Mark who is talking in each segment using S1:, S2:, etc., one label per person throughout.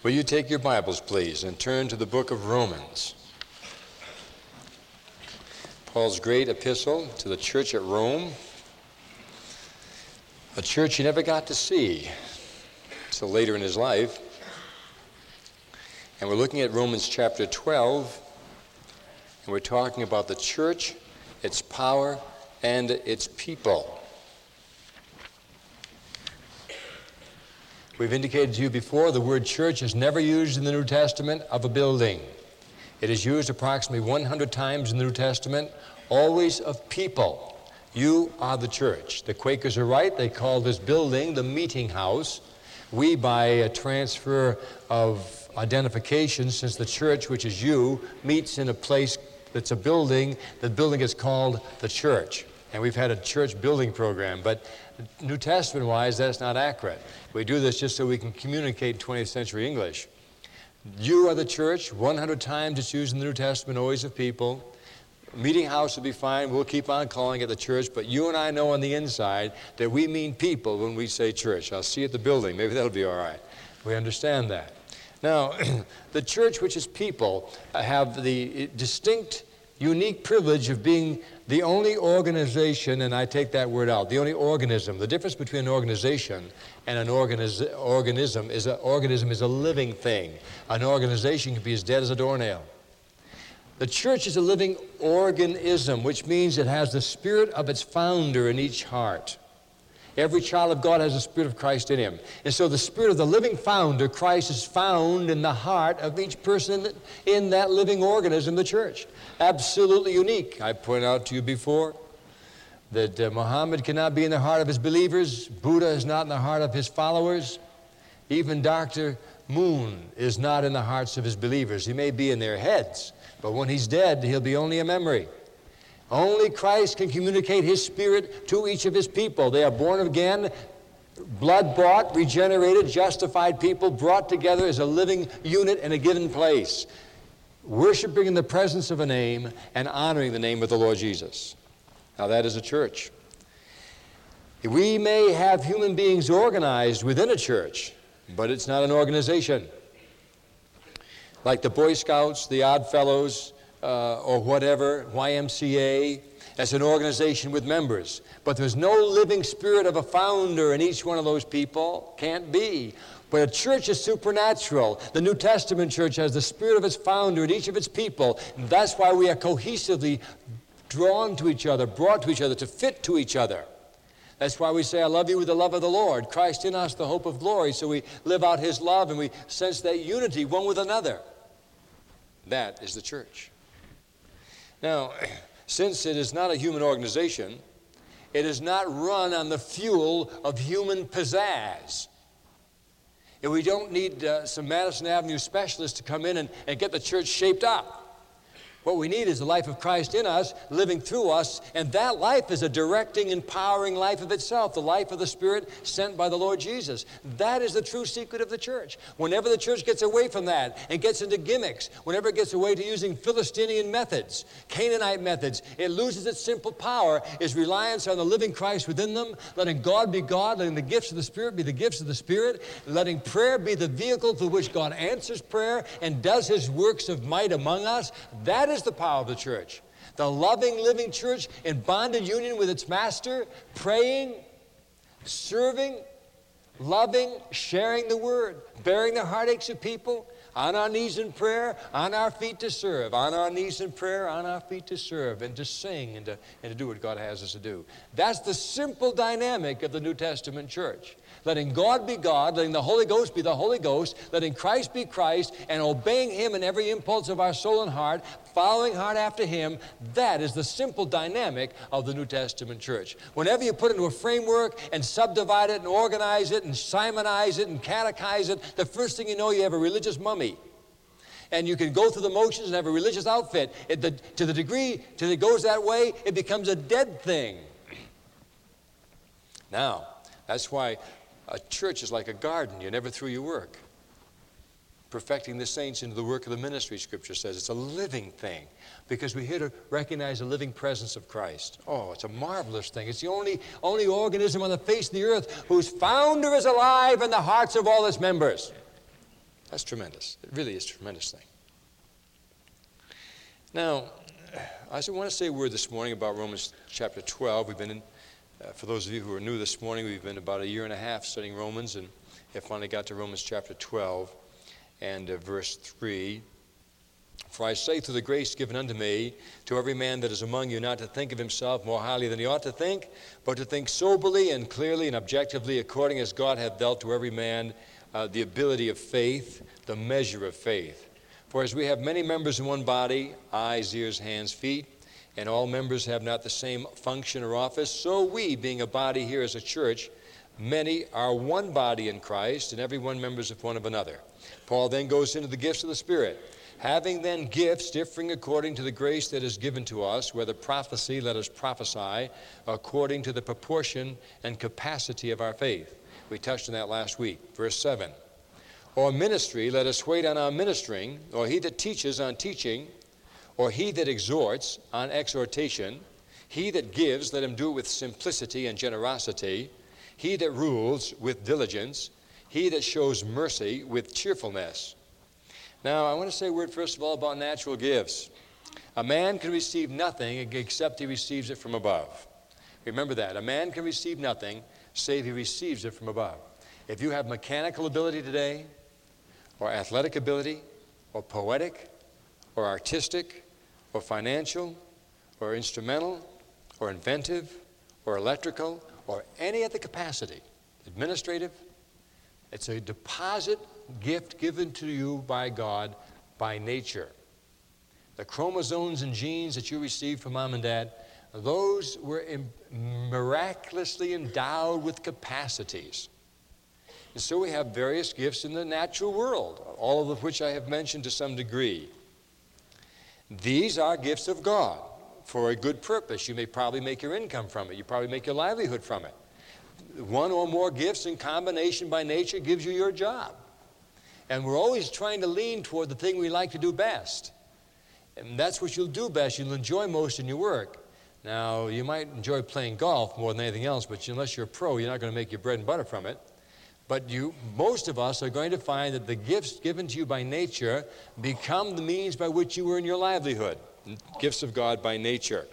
S1: Will you take your Bibles, please, and turn to the book of Romans? Paul's great epistle to the church at Rome, a church he never got to see until later in his life. And we're looking at Romans chapter 12, and we're talking about the church, its power, and its people. We've indicated to you before the word church is never used in the New Testament of a building. It is used approximately 100 times in the New Testament, always of people. You are the church. The Quakers are right. They call this building the meeting house. We, by a transfer of identification, since the church, which is you, meets in a place that's a building, the building is called the church. And we've had a church building program, but New Testament-wise, that's not accurate. We do this just so we can communicate 20th century English. You are the church. 100 times it's used in the New Testament, always of people. Meeting house would be fine. We'll keep on calling it the church, but you and I know on the inside that we mean people when we say church. I'll see you at the building. Maybe that'll be all right. We understand that. Now, the church, which is people, have the distinct, unique privilege of being the only organization, and I take that word out, the only organism. The difference between an organization and an organism is a living thing. An organization can be as dead as a doornail. The church is a living organism, which means it has the spirit of its founder in each heart. Every child of God has the Spirit of Christ in him. And so the Spirit of the living founder, Christ, is found in the heart of each person in that living organism, the church. Absolutely unique. I pointed out to you before that Muhammad cannot be in the heart of his believers. Buddha is not in the heart of his followers. Even Dr. Moon is not in the hearts of his believers. He may be in their heads, but when he's dead, he'll be only a memory. Only Christ can communicate his spirit to each of his people. They are born again, blood-bought, regenerated, justified people brought together as a living unit in a given place, worshiping in the presence of a name and honoring the name of the Lord Jesus. Now that is a church. We may have human beings organized within a church, but it's not an organization. Like the Boy Scouts, the Odd Fellows, or whatever, YMCA, as an organization with members. But there's no living spirit of a founder in each one of those people. Can't be. But a church is supernatural. The New Testament church has the spirit of its founder in each of its people. And that's why we are cohesively drawn to each other, brought to each other, to fit to each other. That's why we say, I love you with the love of the Lord. Christ in us, the hope of glory. So we live out his love and we sense that unity one with another. That is the church. Now, since it is not a human organization, it is not run on the fuel of human pizzazz. And we don't need some Madison Avenue specialists to come in and get the church shaped up. What we need is the life of Christ in us, living through us, and that life is a directing, empowering life of itself, the life of the Spirit sent by the Lord Jesus. That is the true secret of the church. Whenever the church gets away from that and gets into gimmicks, whenever it gets away to using Philistinian methods, Canaanite methods, it loses its simple power, its reliance on the living Christ within them, letting God be God, letting the gifts of the Spirit be the gifts of the Spirit, letting prayer be the vehicle through which God answers prayer and does his works of might among us. That is the power of the church. The loving, living church in bonded union with its master, praying, serving, loving, sharing the word, bearing the heartaches of people, on our knees in prayer, on our feet to serve, on our knees in prayer, on our feet to serve, and to sing and to do what God has us to do. That's the simple dynamic of the New Testament church. Letting God be God, letting the Holy Ghost be the Holy Ghost, letting Christ be Christ, and obeying him in every impulse of our soul and heart, following hard after him. That is the simple dynamic of the New Testament church. Whenever you put it into a framework and subdivide it and organize it and simonize it and catechize it, the first thing you know, you have a religious mummy. And you can go through the motions and have a religious outfit. To the degree that it goes that way, it becomes a dead thing. Now, that's why a church is like a garden. You're never through your work. Perfecting the saints into the work of the ministry, Scripture says. It's a living thing because we're here to recognize the living presence of Christ. Oh, it's a marvelous thing. It's the only organism on the face of the earth whose founder is alive in the hearts of all its members. That's tremendous. It really is a tremendous thing. Now, I want to say a word this morning about Romans chapter 12. We've been in, for those of you who are new this morning, we've been about a year and a half studying Romans, and have finally got to Romans chapter 12 and verse 3. For I say through the grace given unto me, to every man that is among you, not to think of himself more highly than he ought to think, but to think soberly and clearly and objectively, according as God hath dealt to every man the ability of faith, the measure of faith. For as we have many members in one body, eyes, ears, hands, feet, and all members have not the same function or office, so we, being a body here as a church, many are one body in Christ, and every one members of one of another. Paul then goes into the gifts of the Spirit. Having then gifts differing according to the grace that is given to us, whether prophecy, let us prophesy, according to the proportion and capacity of our faith. We touched on that last week. Verse 7. Or ministry, let us wait on our ministering, or he that teaches on teaching, or he that exhorts on exhortation, he that gives, let him do it with simplicity and generosity, he that rules with diligence, he that shows mercy with cheerfulness. Now, I want to say a word first of all about natural gifts. A man can receive nothing except he receives it from above. Remember that. A man can receive nothing save he receives it from above. If you have mechanical ability today, or athletic ability, or poetic, or artistic, or financial, or instrumental, or inventive, or electrical, or any other capacity, administrative, it's a deposit gift given to you by God by nature. The chromosomes and genes that you received from mom and dad, those were miraculously endowed with capacities. And so we have various gifts in the natural world, all of which I have mentioned to some degree. These are gifts of God for a good purpose. You may probably make your income from it. You probably make your livelihood from it. One or more gifts in combination by nature gives you your job. And we're always trying to lean toward the thing we like to do best. And that's what you'll do best. You'll enjoy most in your work. Now, you might enjoy playing golf more than anything else, but unless you're a pro, you're not going to make your bread and butter from it. But most of us are going to find that the gifts given to you by nature become the means by which you earn your livelihood. Gifts of God by nature.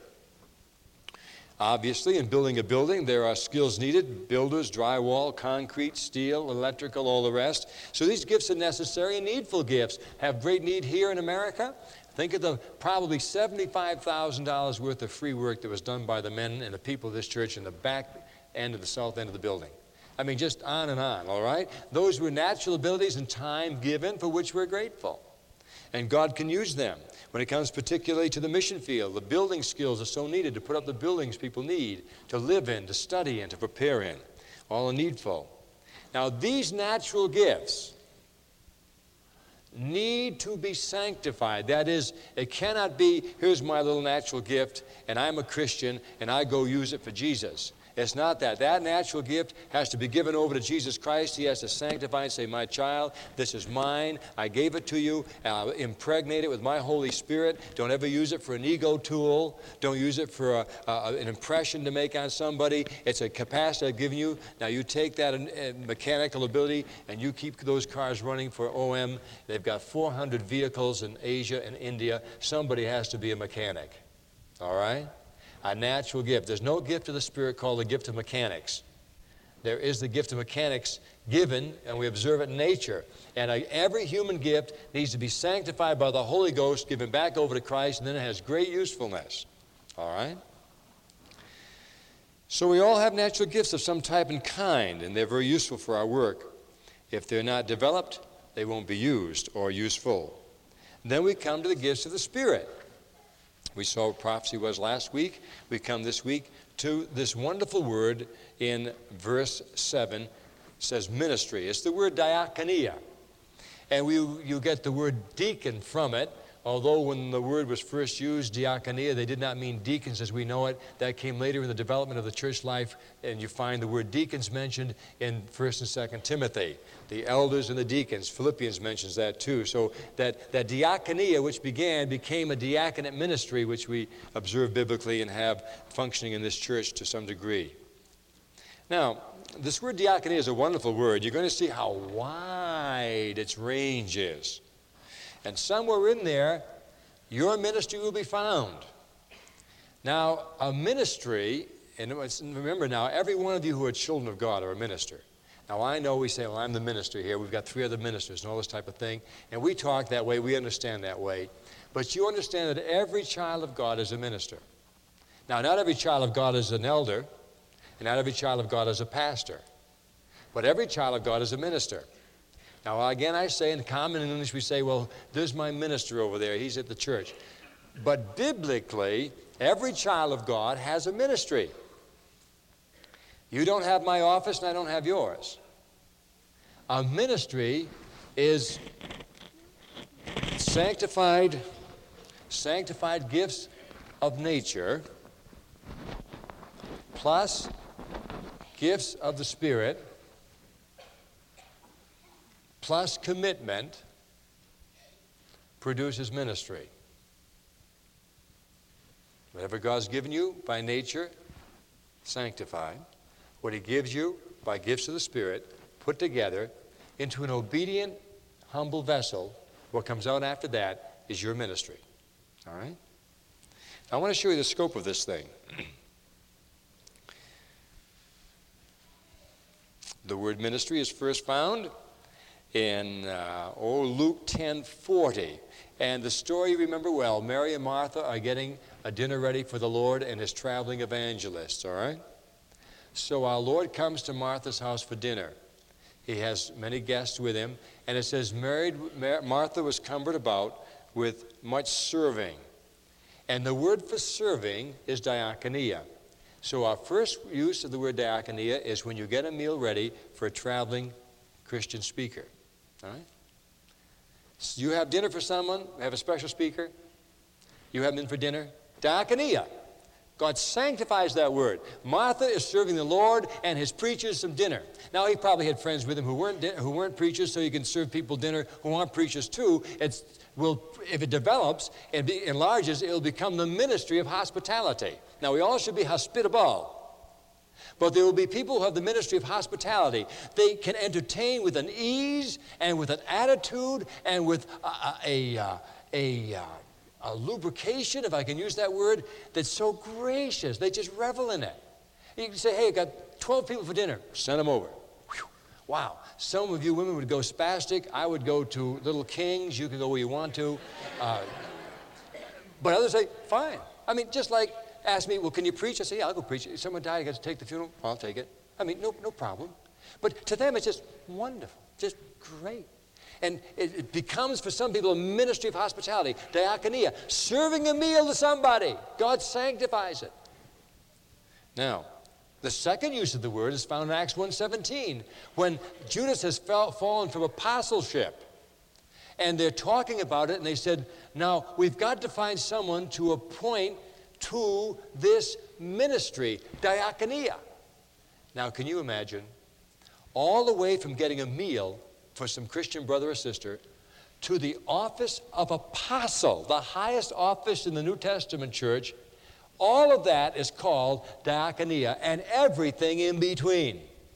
S1: Obviously, in building a building, there are skills needed. Builders, drywall, concrete, steel, electrical, all the rest. So these gifts are necessary and needful gifts. Have great need here in America. Think of the probably $75,000 worth of free work that was done by the men and the people of this church in the back end of the south end of the building. I mean, just on and on, all right? Those were natural abilities and time given for which we're grateful. And God can use them. When it comes particularly to the mission field, the building skills are so needed to put up the buildings people need, to live in, to study in, to prepare in. All are needful. Now, these natural gifts need to be sanctified. That is, it cannot be, here's my little natural gift, and I'm a Christian, and I go use it for Jesus. It's not that. That natural gift has to be given over to Jesus Christ. He has to sanctify and say, my child, this is mine. I gave it to you. Impregnate it with my Holy Spirit. Don't ever use it for an ego tool. Don't use it for an impression to make on somebody. It's a capacity I've given you. Now you take that mechanical ability and you keep those cars running for OM. They've got 400 vehicles in Asia and India. Somebody has to be a mechanic. All right? A natural gift. There's no gift of the Spirit called the gift of mechanics. There is the gift of mechanics given, and we observe it in nature. And every human gift needs to be sanctified by the Holy Ghost, given back over to Christ, and then it has great usefulness. All right? So we all have natural gifts of some type and kind, and they're very useful for our work. If they're not developed, they won't be used or useful. Then we come to the gifts of the Spirit. We saw what prophecy was last week. We come this week to this wonderful word in verse 7. It says ministry. It's the word diakonia. And you get the word deacon from it. Although when the word was first used, diakonia, they did not mean deacons as we know it. That came later in the development of the church life, and you find the word deacons mentioned in 1st and 2nd Timothy. The elders and the deacons. Philippians mentions that too. So that diakonia, which became a diaconate ministry, which we observe biblically and have functioning in this church to some degree. Now, this word diakonia is a wonderful word. You're going to see how wide wide its range is. And somewhere in there, your ministry will be found. Now, a ministry, and remember now, every one of you who are children of God are a minister. Now, I know we say, well, I'm the minister here. We've got 3 other ministers and all this type of thing. And we talk that way. We understand that way. But you understand that every child of God is a minister. Now, not every child of God is an elder, and not every child of God is a pastor. But every child of God is a minister. Now, again, I say in common English, we say, well, there's my minister over there. He's at the church. But biblically, every child of God has a ministry. You don't have my office, and I don't have yours. A ministry is sanctified gifts of nature plus gifts of the Spirit plus commitment produces ministry. Whatever God's given you by nature, sanctified. What He gives you by gifts of the Spirit, put together into an obedient, humble vessel. What comes out after that is your ministry. All right? Now, I want to show you the scope of this thing. The word ministry is first found in Luke 10:40. And the story you remember well. Mary and Martha are getting a dinner ready for the Lord and His traveling evangelists, all right? So our Lord comes to Martha's house for dinner. He has many guests with Him. And it says, Martha was cumbered about with much serving. And the word for serving is diakonia. So our first use of the word diakonia is when you get a meal ready for a traveling Christian speaker. All right? So you have dinner for someone, have a special speaker. You have them in for dinner. Diakonia. God sanctifies that word. Martha is serving the Lord and His preachers some dinner. Now, he probably had friends with him who weren't preachers, so you can serve people dinner who aren't preachers too. If it develops and enlarges, it'll become the ministry of hospitality. Now, we all should be hospitable. But there will be people who have the ministry of hospitality. They can entertain with an ease and with an attitude and with a lubrication, if I can use that word, that's so gracious. They just revel in it. You can say, hey, I got 12 people for dinner. Send them over. Whew. Wow. Some of you women would go spastic. I would go to Little Kings. You can go where you want to. But others say, fine. I mean, just like ask me, well, can you preach? I say, yeah, I'll go preach. If someone died, I got to take the funeral. I'll take it. I mean, no problem. But to them, it's just wonderful, just great. And it becomes, for some people, a ministry of hospitality, diakonia, serving a meal to somebody. God sanctifies it. Now, the second use of the word is found in Acts 1:17, when Judas has fallen from apostleship. And they're talking about it, and they said, now, we've got to find someone to appoint to this ministry, diakonia. Now, can you imagine, all the way from getting a meal for some Christian brother or sister to the office of apostle, the highest office in the New Testament church, all of that is called diakonia, and everything in between.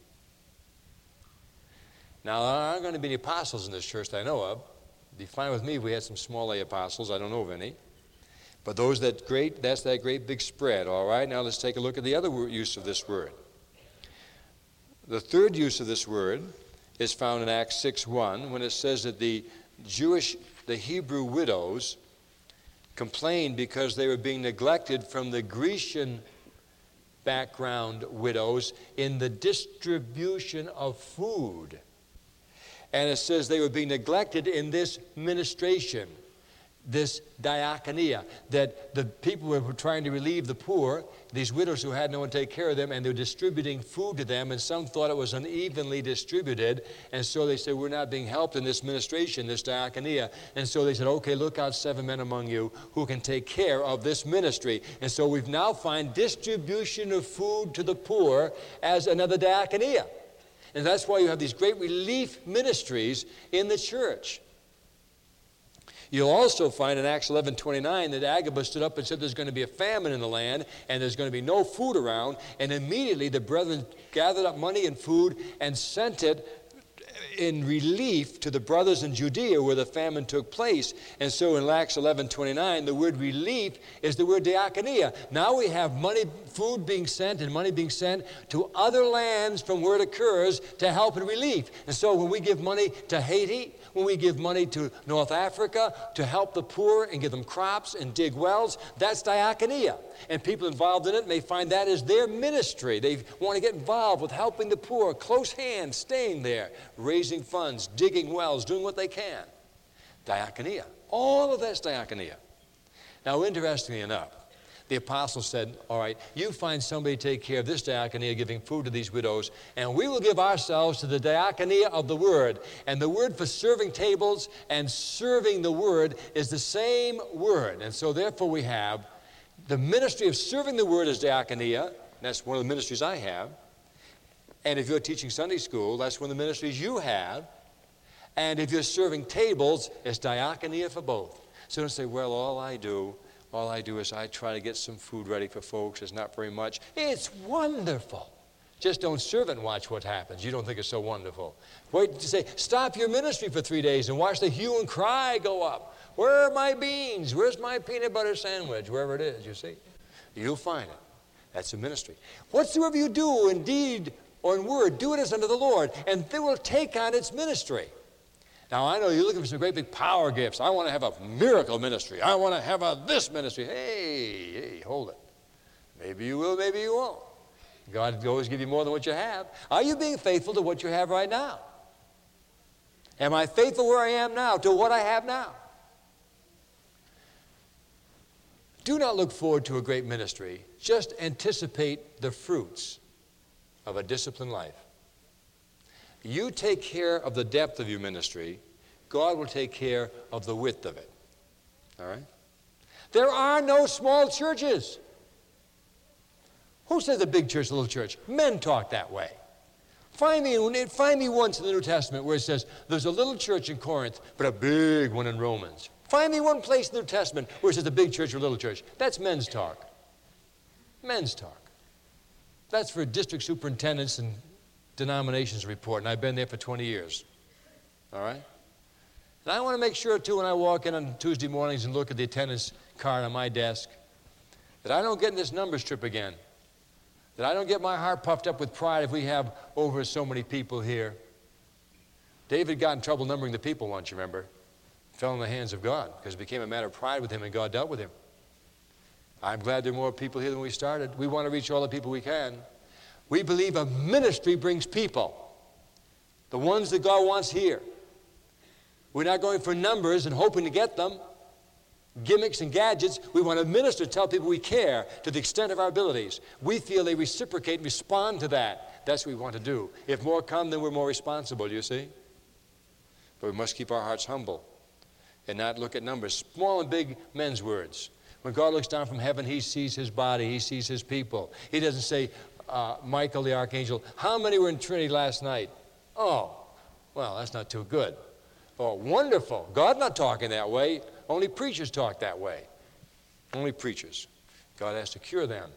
S1: Now, there aren't going to be any apostles in this church that I know of. It'd be fine with me if we had some small A apostles. I don't know of any. But that's that great big spread, all right? Now let's take a look at the other use of this word. The third use of this word is found in Acts 6:1, when it says that the Hebrew widows complained because they were being neglected from the Grecian background widows in the distribution of food. And it says they were being neglected in this ministration, this diakonia, that the people were trying to relieve the poor, these widows who had no one to take care of them, and they were distributing food to them, and some thought it was unevenly distributed, and so they said, we're not being helped in this ministration, this diakonia. And so they said, okay, look out 7 men among you who can take care of this ministry. And so we've now found distribution of food to the poor as another diakonia. And that's why you have these great relief ministries in the church. You'll also find in Acts 11:29 that Agabus stood up and said there's going to be a famine in the land and there's going to be no food around. And immediately the brethren gathered up money and food and sent it in relief to the brothers in Judea where the famine took place. And so in Acts 11:29, the word relief is the word diakonia. Now we have money, food being sent and money being sent to other lands from where it occurs to help in relief. And so when we give money to Haiti, when we give money to North Africa to help the poor and give them crops and dig wells, that's diakonia. And people involved in it may find that is their ministry. They want to get involved with helping the poor, close hands, staying there, raising funds, digging wells, doing what they can. Diakonia. All of that's diakonia. Now, interestingly enough, the apostle said, all right, you find somebody to take care of this diakonia, giving food to these widows, and we will give ourselves to the diakonia of the word. And the word for serving tables and serving the word is the same word. And so therefore we have the ministry of serving the word as diakonia. That's one of the ministries I have. And if you're teaching Sunday school, that's one of the ministries you have. And if you're serving tables, it's diakonia for both. So don't say, well, all I do is I try to get some food ready for folks. It's not very much. It's wonderful. Just don't serve it and watch what happens. You don't think it's so wonderful. Wait to say, stop your ministry for 3 days and watch the hue and cry go up. Where are my beans? Where's my peanut butter sandwich? Wherever it is, you see. You'll find it. That's a ministry. Whatsoever you do in deed or in word, do it as unto the Lord, and it will take on its ministry. Now, I know you're looking for some great big power gifts. I want to have a miracle ministry. I want to have this ministry. Hey, hold it. Maybe you will, maybe you won't. God will always give you more than what you have. Are you being faithful to what you have right now? Am I faithful where I am now to what I have now? Do not look forward to a great ministry. Just anticipate the fruits of a disciplined life. You take care of the depth of your ministry, God will take care of the width of it. All right? There are no small churches. Who says a big church, a little church? Men talk that way. Find me once in the New Testament where it says there's a little church in Corinth, but a big one in Romans. Find me one place in the New Testament where it says a big church or a little church. That's men's talk. Men's talk. That's for district superintendents and denominations report, and I've been there for 20 years. All right? And I want to make sure, too, when I walk in on Tuesday mornings and look at the attendance card on my desk, that I don't get in this numbers trip again, that I don't get my heart puffed up with pride if we have over so many people here. David got in trouble numbering the people once, you remember? Fell in the hands of God because it became a matter of pride with him, and God dealt with him. I'm glad there are more people here than we started. We want to reach all the people we can. We believe a ministry brings people, the ones that God wants here. We're not going for numbers and hoping to get them, gimmicks and gadgets. We want to minister, tell people we care to the extent of our abilities. We feel they reciprocate and respond to that. That's what we want to do. If more come, then we're more responsible, you see? But we must keep our hearts humble and not look at numbers. Small and big men's words. When God looks down from heaven, he sees his body, he sees his people. He doesn't say, Michael the archangel, how many were in Trinity last night? Oh, well, that's not too good. Oh, wonderful. God's not talking that way. Only preachers talk that way. Only preachers. God has to cure them.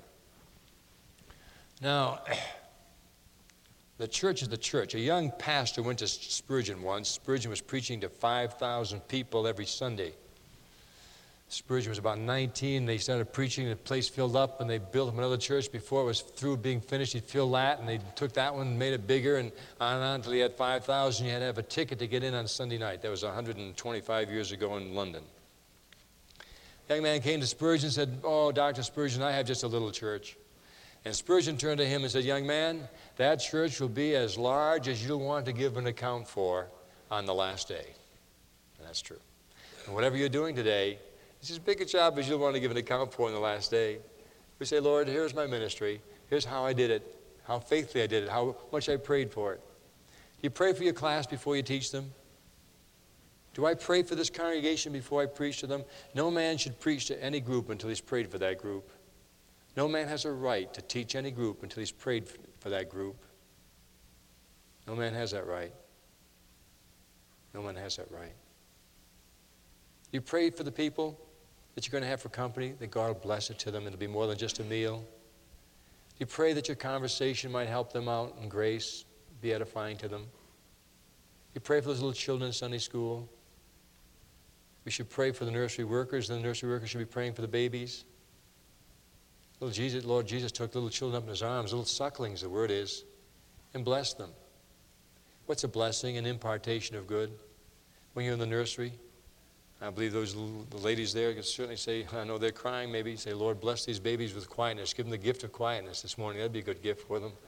S1: Now, the church is the church. A young pastor went to Spurgeon once. Spurgeon was preaching to 5,000 people every Sunday. Spurgeon was about 19. They started preaching. The place filled up, and they built him another church. Before it was through being finished, he'd fill that, and they took that one and made it bigger, and on until he had 5,000. You had to have a ticket to get in on Sunday night. That was 125 years ago in London. The young man came to Spurgeon and said, oh, Dr. Spurgeon, I have just a little church. And Spurgeon turned to him and said, young man, that church will be as large as you'll want to give an account for on the last day. And that's true. And whatever you're doing today, it's as big a job as you'll want to give an account for in the last day. We say, Lord, here's my ministry. Here's how I did it, how faithfully I did it, how much I prayed for it. Do you pray for your class before you teach them? Do I pray for this congregation before I preach to them? No man should preach to any group until he's prayed for that group. No man has a right to teach any group until he's prayed for that group. No man has that right. No man has that right. You pray for the people that you're going to have for company, that God will bless it to them. It'll be more than just a meal. You pray that your conversation might help them out in grace, be edifying to them. You pray for those little children in Sunday school. We should pray for the nursery workers, and the nursery workers should be praying for the babies. Lord Jesus took little children up in his arms, little sucklings, the word is, and blessed them. What's a blessing? An impartation of good. When you're in the nursery, I believe the ladies there can certainly say, I know they're crying, maybe say, Lord, bless these babies with quietness. Give them the gift of quietness this morning. That'd be a good gift for them.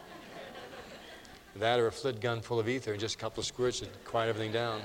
S1: That or a flit gun full of ether and just a couple of squirts to quiet everything down.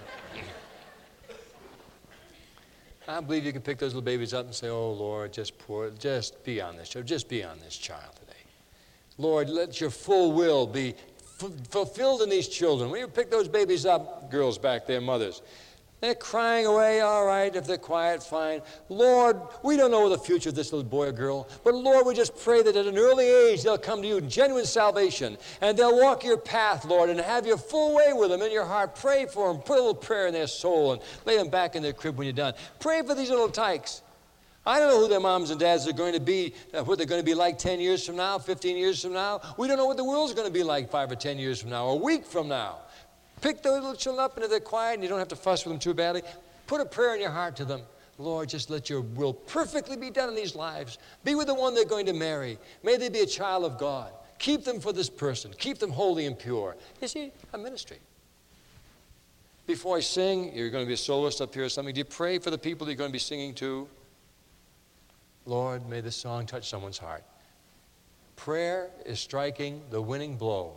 S1: I believe you can pick those little babies up and say, oh, Lord, just be on this child. Just be on this child today. Lord, let your full will be fulfilled in these children. When you pick those babies up, girls back there, mothers, they're crying away, all right, if they're quiet, fine. Lord, we don't know the future of this little boy or girl, but Lord, we just pray that at an early age they'll come to you in genuine salvation, and they'll walk your path, Lord, and have your full way with them in your heart. Pray for them. Put a little prayer in their soul and lay them back in their crib when you're done. Pray for these little tykes. I don't know who their moms and dads are going to be, what they're going to be like 10 years from now, 15 years from now. We don't know what the world's going to be like 5 or 10 years from now, or a week from now. Pick those little children up, and if they're quiet and you don't have to fuss with them too badly, put a prayer in your heart to them. Lord, just let your will perfectly be done in these lives. Be with the one they're going to marry. May they be a child of God. Keep them for this person. Keep them holy and pure. You see, a ministry. Before I sing, you're going to be a soloist up here or something. Do you pray for the people that you're going to be singing to? Lord, may this song touch someone's heart. Prayer is striking the winning blow.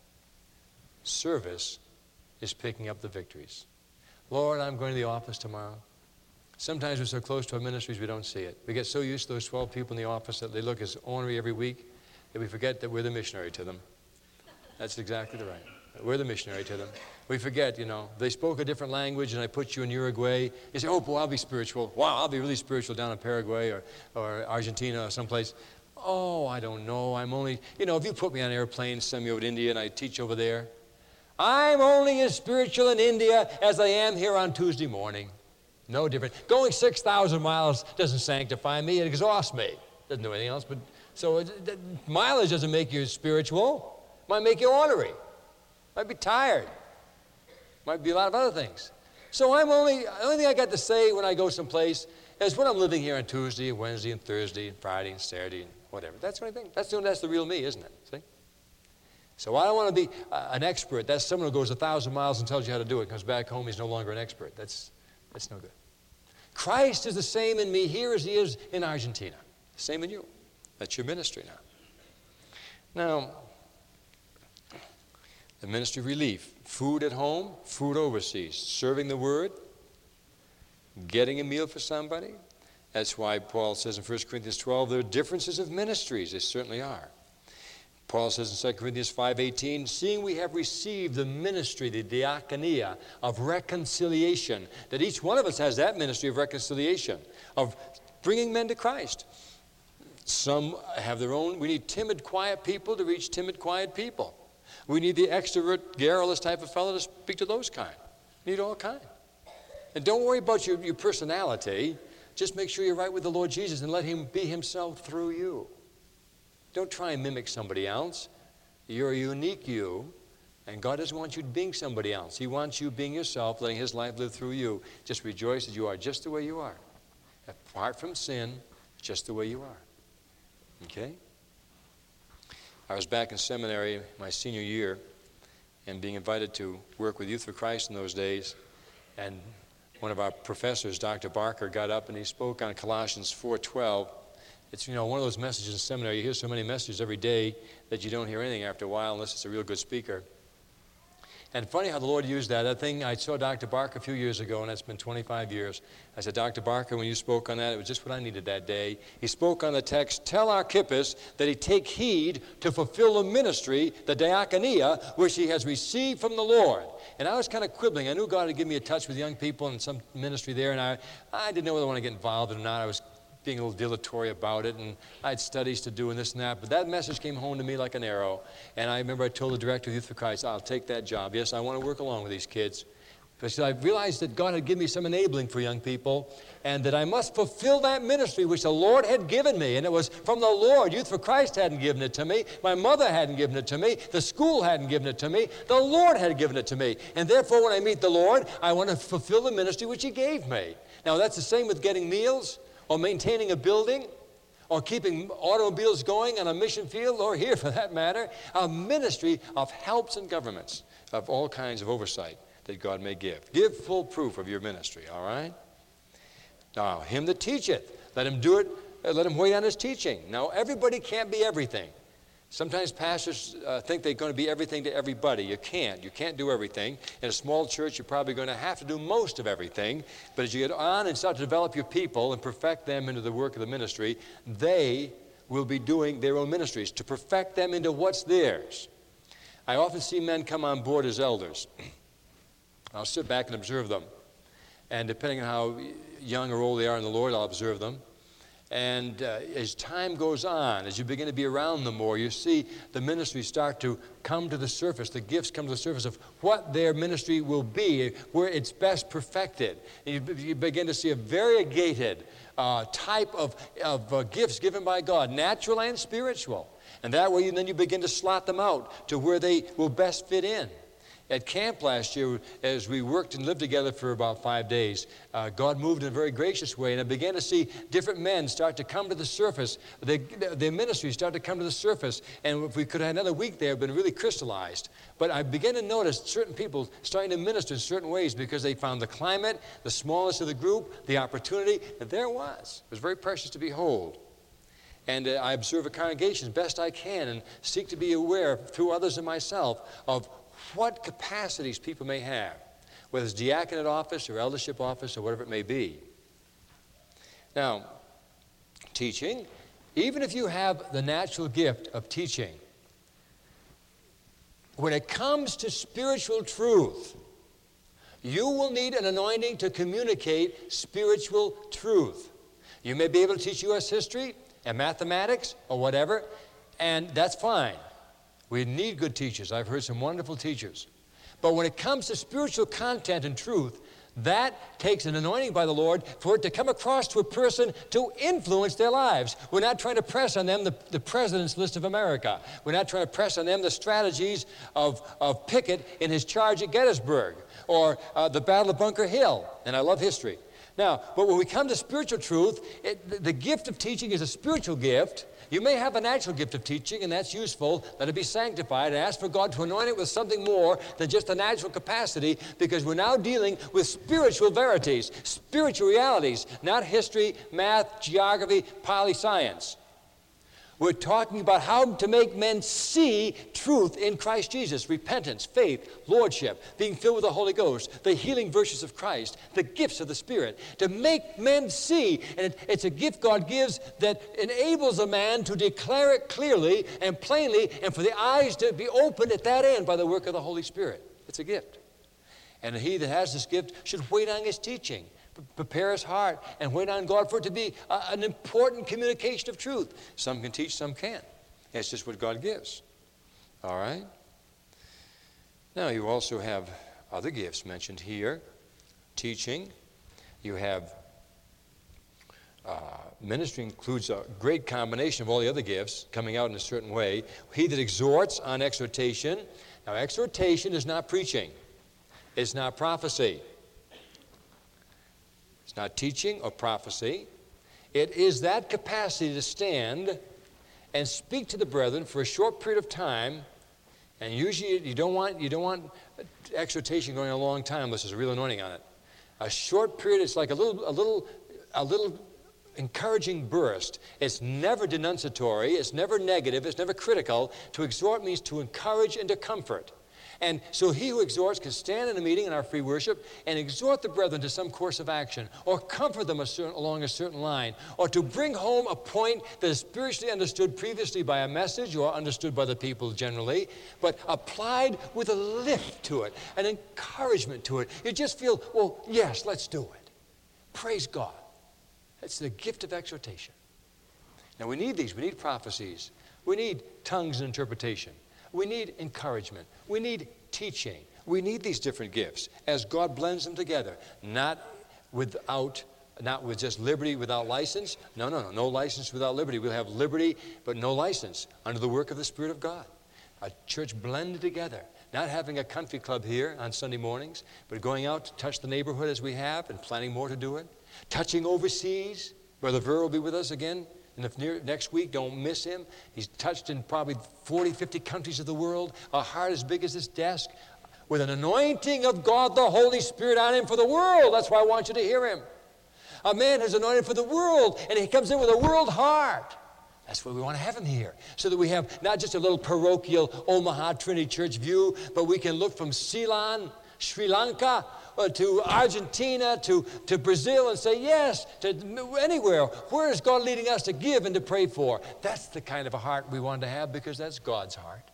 S1: Service is picking up the victories. Lord, I'm going to the office tomorrow. Sometimes we're so close to our ministries we don't see it. We get so used to those 12 people in the office that they look as ornery every week that we forget that we're the missionary to them. That's exactly right. We're the missionary to them. We forget, they spoke a different language and I put you in Uruguay. You say, oh boy, I'll be spiritual. Wow, I'll be really spiritual down in Paraguay or Argentina or someplace. Oh, I don't know. I'm only, if you put me on an airplane, send me over to India and I teach over there, I'm only as spiritual in India as I am here on Tuesday morning. No different. Going 6,000 miles doesn't sanctify me. It exhausts me. Doesn't do anything else. So mileage doesn't make you spiritual. Might make you ornery. Might be tired. Might be a lot of other things. So the only thing I got to say when I go someplace is when I'm living here on Tuesday, and Wednesday, and Thursday, and Friday, and Saturday, and whatever. That's the only thing. That's the real me, isn't it? See? So I don't want to be an expert. That's someone who goes 1,000 miles and tells you how to do it. Comes back home, he's no longer an expert. That's no good. Christ is the same in me here as he is in Argentina. Same in you. That's your ministry now. Now, the ministry of relief. Food at home, food overseas. Serving the word, getting a meal for somebody. That's why Paul says in 1 Corinthians 12, there are differences of ministries. There certainly are. Paul says in 2 Corinthians 5:18, seeing we have received the ministry, the diakonia of reconciliation, that each one of us has that ministry of reconciliation, of bringing men to Christ. Some have their own. We need timid, quiet people to reach timid, quiet people. We need the extrovert, garrulous type of fellow to speak to those kind. We need all kind. And don't worry about your personality. Just make sure you're right with the Lord Jesus and let him be himself through you. Don't try and mimic somebody else. You're a unique you, and God doesn't want you being somebody else. He wants you being yourself, letting his life live through you. Just rejoice that you are just the way you are. Apart from sin, just the way you are. Okay? I was back in seminary my senior year and being invited to work with Youth for Christ in those days. And one of our professors, Dr. Barker, got up and he spoke on Colossians 4:12. It's, one of those messages in seminary. You hear so many messages every day that you don't hear anything after a while unless it's a real good speaker. And funny how the Lord used that. That thing, I saw Dr. Barker a few years ago, and it's been 25 years. I said, Dr. Barker, when you spoke on that, it was just what I needed that day. He spoke on the text, tell Archippus that he take heed to fulfill the ministry, the diakonia, which he has received from the Lord. And I was kind of quibbling. I knew God had given me a touch with young people and some ministry there, and I didn't know whether I wanted to get involved or not. I was being a little dilatory about it, and I had studies to do and this and that, but that message came home to me like an arrow. And I remember I told the director of Youth for Christ, I'll take that job. Yes, I want to work along with these kids. Because I realized that God had given me some enabling for young people, and that I must fulfill that ministry which the Lord had given me. And it was from the Lord. Youth for Christ hadn't given it to me. My mother hadn't given it to me. The school hadn't given it to me. The Lord had given it to me. And therefore, when I meet the Lord, I want to fulfill the ministry which He gave me. Now, that's the same with getting meals, or maintaining a building, or keeping automobiles going on a mission field, or here for that matter, a ministry of helps and governments of all kinds of oversight that God may give. Give full proof of your ministry, all right? Now, him that teacheth, let him do it, let him wait on his teaching. Now, everybody can't be everything. Sometimes pastors think they're going to be everything to everybody. You can't. You can't do everything. In a small church, you're probably going to have to do most of everything. But as you get on and start to develop your people and perfect them into the work of the ministry, they will be doing their own ministries to perfect them into what's theirs. I often see men come on board as elders. I'll sit back and observe them. And depending on how young or old they are in the Lord, I'll observe them. And as time goes on, as you begin to be around them more, you see the ministry start to come to the surface. The gifts come to the surface of what their ministry will be, where it's best perfected. And you begin to see a variegated type of gifts given by God, natural and spiritual. And that way, then you begin to slot them out to where they will best fit in. At camp last year, as we worked and lived together for about 5 days, God moved in a very gracious way, and I began to see different men start to come to the surface. Their ministry started to come to the surface, and if we could have had another week there, it would have been really crystallized. But I began to notice certain people starting to minister in certain ways because they found the climate, the smallness of the group, the opportunity, and there it was. It was very precious to behold. And I observe a congregation as best I can and seek to be aware, through others and myself, of what capacities people may have, whether it's diaconate office or eldership office or whatever it may be. Now, teaching, even if you have the natural gift of teaching, when it comes to spiritual truth, you will need an anointing to communicate spiritual truth. You may be able to teach U.S. history and mathematics or whatever, and that's fine. We need good teachers. I've heard some wonderful teachers. But when it comes to spiritual content and truth, that takes an anointing by the Lord for it to come across to a person to influence their lives. We're not trying to press on them the President's List of America. We're not trying to press on them the strategies of Pickett in his charge at Gettysburg or the Battle of Bunker Hill. And I love history. Now, but when we come to spiritual truth, the gift of teaching is a spiritual gift. You may have a natural gift of teaching, and that's useful. Let it be sanctified, and ask for God to anoint it with something more than just a natural capacity, because we're now dealing with spiritual verities, spiritual realities, not history, math, geography, poli-science. We're talking about how to make men see truth in Christ Jesus, repentance, faith, lordship, being filled with the Holy Ghost, the healing virtues of Christ, the gifts of the Spirit, to make men see. And it's a gift God gives that enables a man to declare it clearly and plainly, and for the eyes to be opened at that end by the work of the Holy Spirit. It's a gift. And he that has this gift should wait on his teaching. Prepare his heart and wait on God for it to be an important communication of truth. Some can teach, some can't. It's just what God gives. All right? Now, you also have other gifts mentioned here. Teaching. You have ministry includes a great combination of all the other gifts coming out in a certain way. He that exhorts on exhortation. Now, exhortation is not preaching. It's not prophecy. It's not teaching or prophecy. It is that capacity to stand and speak to the brethren for a short period of time. And usually you don't want exhortation going a long time unless there's a real anointing on it. A short period, it's like a little encouraging burst. It's never denunciatory. It's never negative. It's never critical. To exhort means to encourage and to comfort. And so he who exhorts can stand in a meeting in our free worship and exhort the brethren to some course of action, or comfort them along a certain line, or to bring home a point that is spiritually understood previously by a message or understood by the people generally, but applied with a lift to it, an encouragement to it. You just feel, well, yes, let's do it. Praise God. That's the gift of exhortation. Now we need these. We need prophecies. We need tongues and interpretation. We need encouragement. We need teaching. We need these different gifts as God blends them together, not with just liberty without license. No license without liberty. We'll have liberty but no license under the work of the Spirit of God. A church blended together, not having a country club here on Sunday mornings, but going out to touch the neighborhood as we have and planning more to do it. Touching overseas. Brother Ver will be with us again in the next week. Don't miss him. He's touched in probably 40, 50 countries of the world. A heart as big as this desk with an anointing of God the Holy Spirit on him for the world. That's why I want you to hear him. A man who's anointed for the world, and he comes in with a world heart. That's why we want to have him here, so that we have not just a little parochial Omaha Trinity Church view, but we can look from Ceylon, Sri Lanka, to Argentina, to Brazil, and say yes, to anywhere. Where is God leading us to give and to pray for? That's the kind of a heart we want to have, because that's God's heart.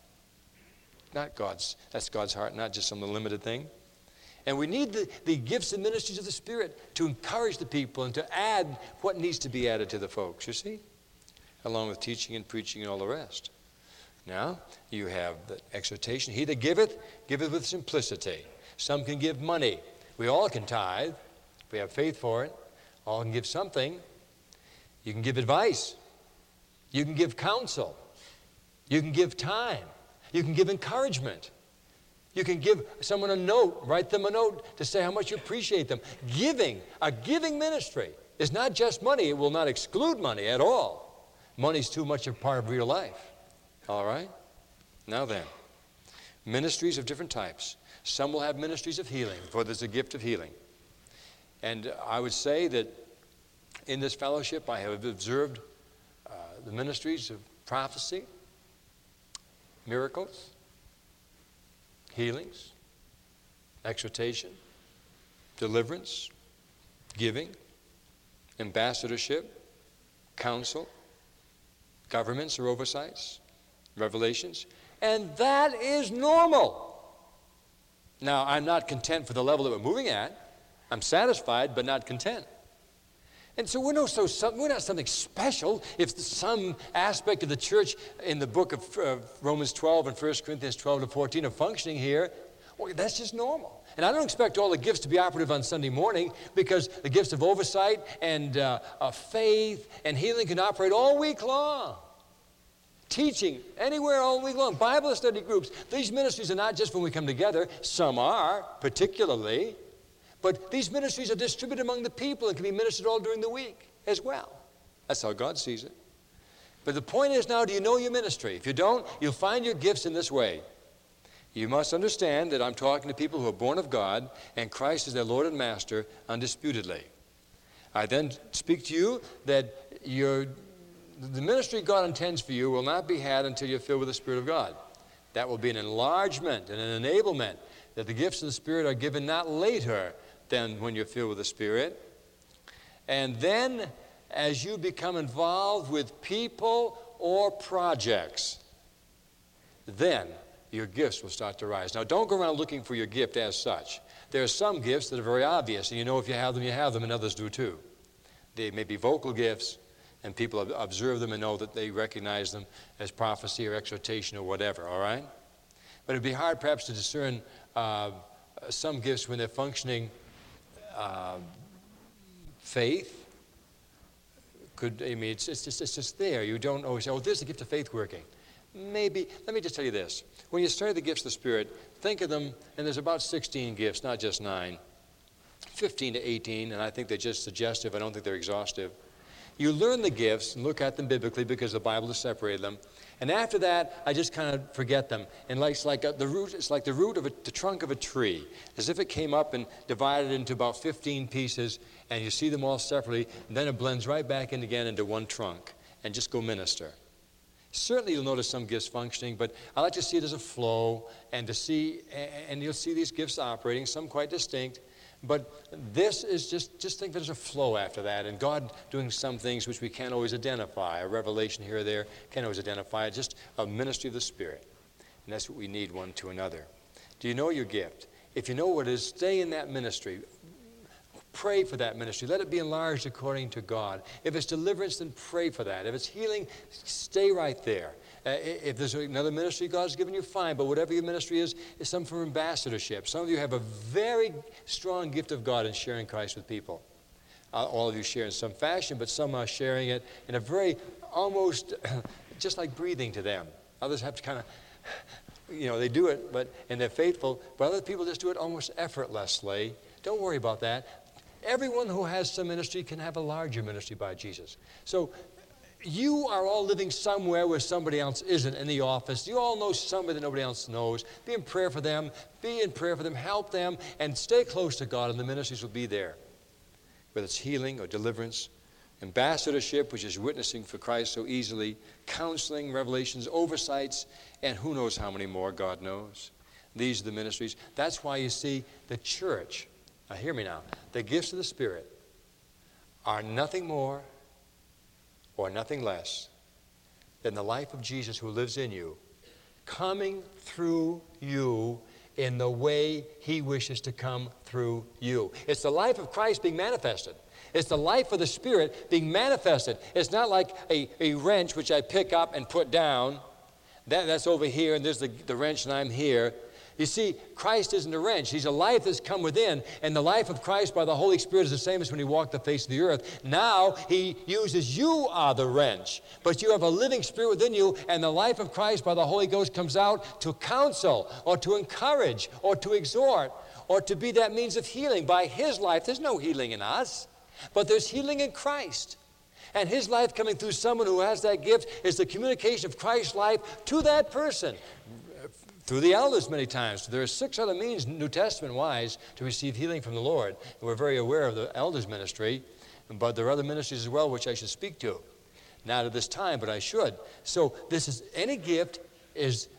S1: That's God's heart, not just some limited thing. And we need the gifts and ministries of the Spirit to encourage the people and to add what needs to be added to the folks, you see, along with teaching and preaching and all the rest. Now, you have the exhortation. He that giveth, giveth with simplicity. Some can give money. We all can tithe. We have faith for it. All can give something. You can give advice. You can give counsel. You can give time. You can give encouragement. You can give someone a note, write them a note to say how much you appreciate them. A giving ministry is not just money. It will not exclude money at all. Money's too much a part of real life. All right? Now then, ministries of different types. Some will have ministries of healing, for there's a gift of healing. And I would say that in this fellowship I have observed the ministries of prophecy, miracles, healings, exhortation, deliverance, giving, ambassadorship, counsel, governments or oversights, revelations, and that is normal. Now, I'm not content for the level that we're moving at. I'm satisfied, but not content. And so we're not something special if some aspect of the church in the book of Romans 12 and 1 Corinthians 12 to 14 are functioning here. Well, that's just normal. And I don't expect all the gifts to be operative on Sunday morning, because the gifts of oversight and faith and healing can operate all week long. Teaching anywhere all week long. Bible study groups. These ministries are not just when we come together. Some are, particularly. But these ministries are distributed among the people and can be ministered all during the week as well. That's how God sees it. But the point is now, do you know your ministry? If you don't, you'll find your gifts in this way. You must understand that I'm talking to people who are born of God, and Christ is their Lord and Master undisputedly. I then speak to you that the ministry God intends for you will not be had until you're filled with the Spirit of God. That will be an enlargement and an enablement, that the gifts of the Spirit are given not later than when you're filled with the Spirit. And then, as you become involved with people or projects, then your gifts will start to rise. Now, don't go around looking for your gift as such. There are some gifts that are very obvious, and you know if you have them, and others do too. They may be vocal gifts, and people observe them and know that they recognize them as prophecy or exhortation or whatever, all right? But it would be hard perhaps to discern some gifts when they're functioning. Faith it's just there. You don't always say, oh, there's the gift of faith working. Maybe, let me just tell you this. When you study the gifts of the Spirit, think of them, and there's about 16 gifts, not just 9. 15 to 18, and I think they're just suggestive. I don't think they're exhaustive. You learn the gifts and look at them biblically because the Bible has separated them. And after that, I just kind of forget them. And it's like the root of the trunk of a tree, as if it came up and divided into about 15 pieces, and you see them all separately, and then it blends right back in again into one trunk, and just go minister. Certainly you'll notice some gifts functioning, but I like to see it as a flow, and you'll see these gifts operating, some quite distinct. But this is just think there's a flow after that, and God doing some things which we can't always identify, a revelation here or there, can't always identify, just a ministry of the Spirit. And that's what we need one to another. Do you know your gift? If you know what it is, stay in that ministry. Pray for that ministry. Let it be enlarged according to God. If it's deliverance, then pray for that. If it's healing, stay right there. If there's another ministry God's given you, fine. But whatever your ministry is some for ambassadorship. Some of you have a very strong gift of God in sharing Christ with people. All of you share in some fashion, but some are sharing it in a very almost just like breathing to them. Others have to kind of, they do it, and they're faithful. But other people just do it almost effortlessly. Don't worry about that. Everyone who has some ministry can have a larger ministry by Jesus. So you are all living somewhere where somebody else isn't in the office. You all know somebody that nobody else knows. Be in prayer for them. Help them, and stay close to God, and the ministries will be there. Whether it's healing or deliverance, ambassadorship, which is witnessing for Christ so easily, counseling, revelations, oversights, and who knows how many more, God knows. These are the ministries. That's why you see the church. Now hear me now. The gifts of the Spirit are nothing more or nothing less than the life of Jesus who lives in you, coming through you in the way he wishes to come through you. It's the life of Christ being manifested. It's the life of the Spirit being manifested. It's not like a wrench which I pick up and put down. That's over here, and there's the wrench, and I'm here. You see, Christ isn't a wrench. He's a life that's come within, and the life of Christ by the Holy Spirit is the same as when he walked the face of the earth. Now he uses you are the wrench, but you have a living Spirit within you, and the life of Christ by the Holy Ghost comes out to counsel or to encourage or to exhort or to be that means of healing. By his life, there's no healing in us, but there's healing in Christ. And his life coming through someone who has that gift is the communication of Christ's life to that person. Through the elders many times. There are 6 other means, New Testament-wise, to receive healing from the Lord. And we're very aware of the elders' ministry, but there are other ministries as well which I should speak to. Not at this time, but I should. So any gift is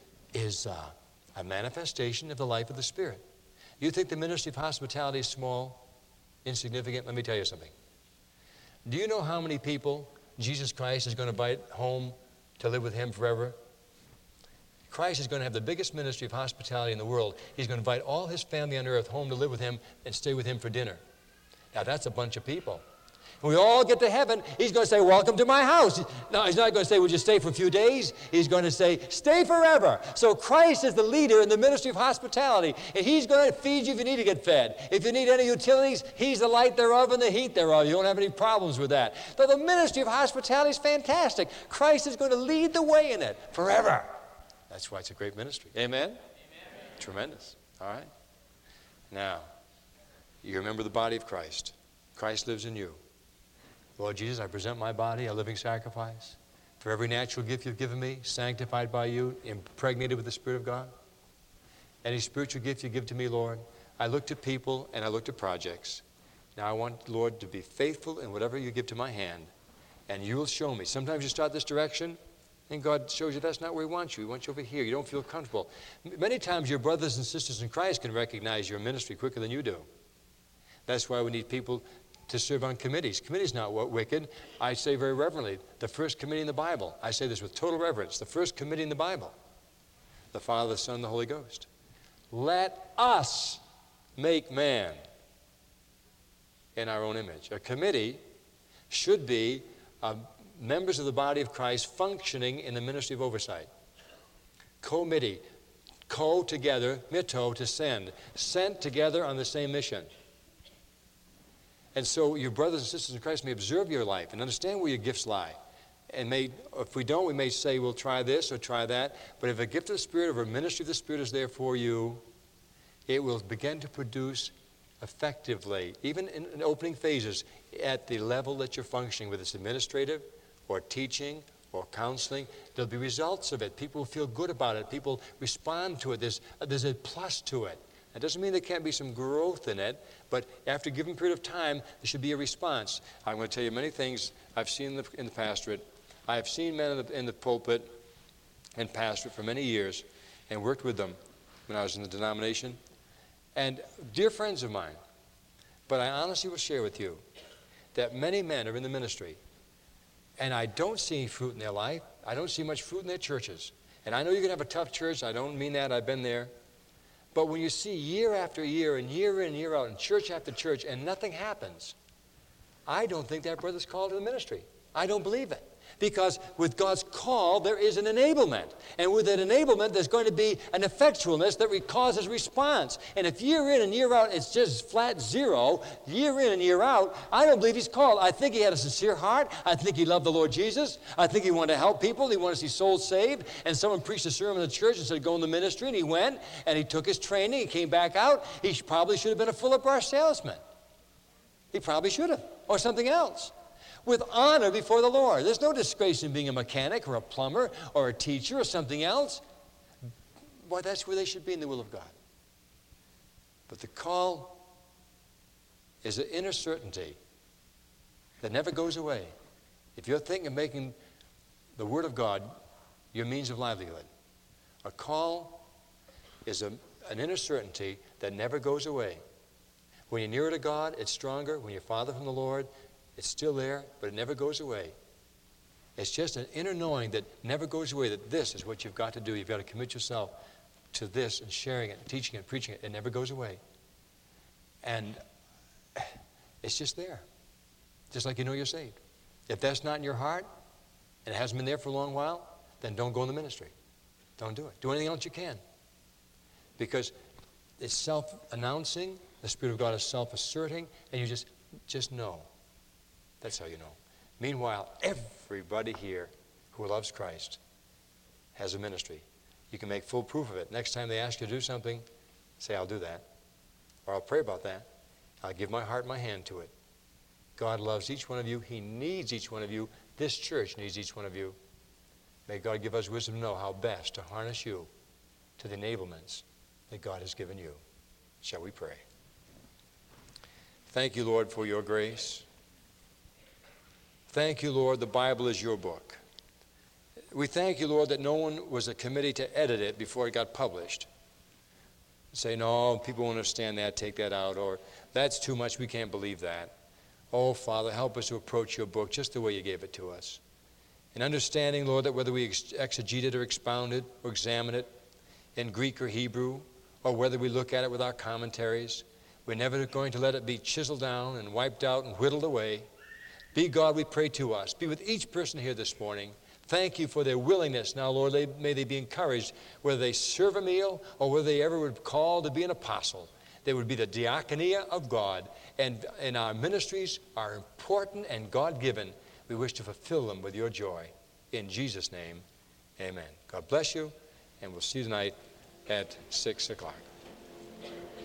S1: a manifestation of the life of the Spirit. You think the ministry of hospitality is small, insignificant? Let me tell you something. Do you know how many people Jesus Christ is going to invite home to live with him forever? Christ is going to have the biggest ministry of hospitality in the world. He's going to invite all his family on earth home to live with him and stay with him for dinner. Now, that's a bunch of people. When we all get to heaven, he's going to say, welcome to my house. No, he's not going to say, would you stay for a few days? He's going to say, stay forever. So Christ is the leader in the ministry of hospitality, and he's going to feed you if you need to get fed. If you need any utilities, he's the light thereof and the heat thereof. You don't have any problems with that. So the ministry of hospitality is fantastic. Christ is going to lead the way in it forever. That's why it's a great ministry. Amen? Amen? Tremendous. All right? Now, you remember the body of Christ. Christ lives in you. Lord Jesus, I present my body a living sacrifice for every natural gift you've given me, sanctified by you, impregnated with the Spirit of God. Any spiritual gift you give to me, Lord, I look to people and I look to projects. Now I want, Lord, to be faithful in whatever you give to my hand, and you will show me. Sometimes you start this direction, and God shows you that's not where he wants you. He wants you over here. You don't feel comfortable. Many times your brothers and sisters in Christ can recognize your ministry quicker than you do. That's why we need people to serve on committees. Committee's not wicked. I say very reverently, the first committee in the Bible. I say this with total reverence. The first committee in the Bible. The Father, the Son, and the Holy Ghost. Let us make man in our own image. A committee should be members of the body of Christ functioning in the ministry of oversight. Committee, together, mito, to send, sent together on the same mission. And so your brothers and sisters in Christ may observe your life and understand where your gifts lie. And if we don't, we may say, we'll try this or try that. But if a gift of the Spirit or a ministry of the Spirit is there for you, it will begin to produce effectively, even in opening phases, at the level that you're functioning, whether it's administrative or teaching or counseling. There'll be results of it. People will feel good about it. People respond to it. There's a plus to it. That doesn't mean there can't be some growth in it, but after a given period of time, there should be a response. I'm going to tell you many things I've seen in the pastorate. I have seen men in the pulpit and pastorate for many years and worked with them when I was in the denomination. And dear friends of mine, but I honestly will share with you that many men are in the ministry, and I don't see any fruit in their life. I don't see much fruit in their churches. And I know you're going to have a tough church. I don't mean that. I've been there. But when you see year after year and year in, year out, and church after church, and nothing happens, I don't think that brother's called to the ministry. I don't believe it. Because with God's call, there is an enablement. And with that enablement, there's going to be an effectualness that causes response. And if year in and year out, it's just flat zero, year in and year out, I don't believe he's called. I think he had a sincere heart. I think he loved the Lord Jesus. I think he wanted to help people. He wanted to see souls saved. And someone preached a sermon in the church and said, go in the ministry. And he went, and he took his training. He came back out. He probably should have been a full-of-brush salesman. He probably should have, or something else. With honor before the Lord. There's no disgrace in being a mechanic or a plumber or a teacher or something else. Boy, that's where they should be in the will of God. But the call is an inner certainty that never goes away. If you're thinking of making the Word of God your means of livelihood, a call is an inner certainty that never goes away. When you're nearer to God, it's stronger. When you're farther from the Lord, it's still there, but it never goes away. It's just an inner knowing that never goes away, that this is what you've got to do. You've got to commit yourself to this and sharing it, and teaching it, and preaching it. It never goes away. And it's just there, just like you know you're saved. If that's not in your heart, and it hasn't been there for a long while, then don't go in the ministry. Don't do it. Do anything else you can. Because it's self-announcing. The Spirit of God is self-asserting, and you just know. That's how you know. Meanwhile, everybody here who loves Christ has a ministry. You can make full proof of it. Next time they ask you to do something, say, I'll do that. Or I'll pray about that. I'll give my heart and my hand to it. God loves each one of you. He needs each one of you. This church needs each one of you. May God give us wisdom to know how best to harness you to the enablements that God has given you. Shall we pray? Thank you, Lord, for your grace. Thank you, Lord, the Bible is your book. We thank you, Lord, that no one was a committee to edit it before it got published. Say, no, people won't understand that, take that out, or that's too much, we can't believe that. Oh, Father, help us to approach your book just the way you gave it to us. And understanding, Lord, that whether we exegete it or expound it or examine it in Greek or Hebrew, or whether we look at it with our commentaries, we're never going to let it be chiseled down and wiped out and whittled away. Be, God, we pray to us. Be with each person here this morning. Thank you for their willingness. Now, Lord, may they be encouraged, whether they serve a meal or whether they ever would call to be an apostle. They would be the diaconia of God. And our ministries are important and God-given. We wish to fulfill them with your joy. In Jesus' name, amen. God bless you, and we'll see you tonight at 6 o'clock.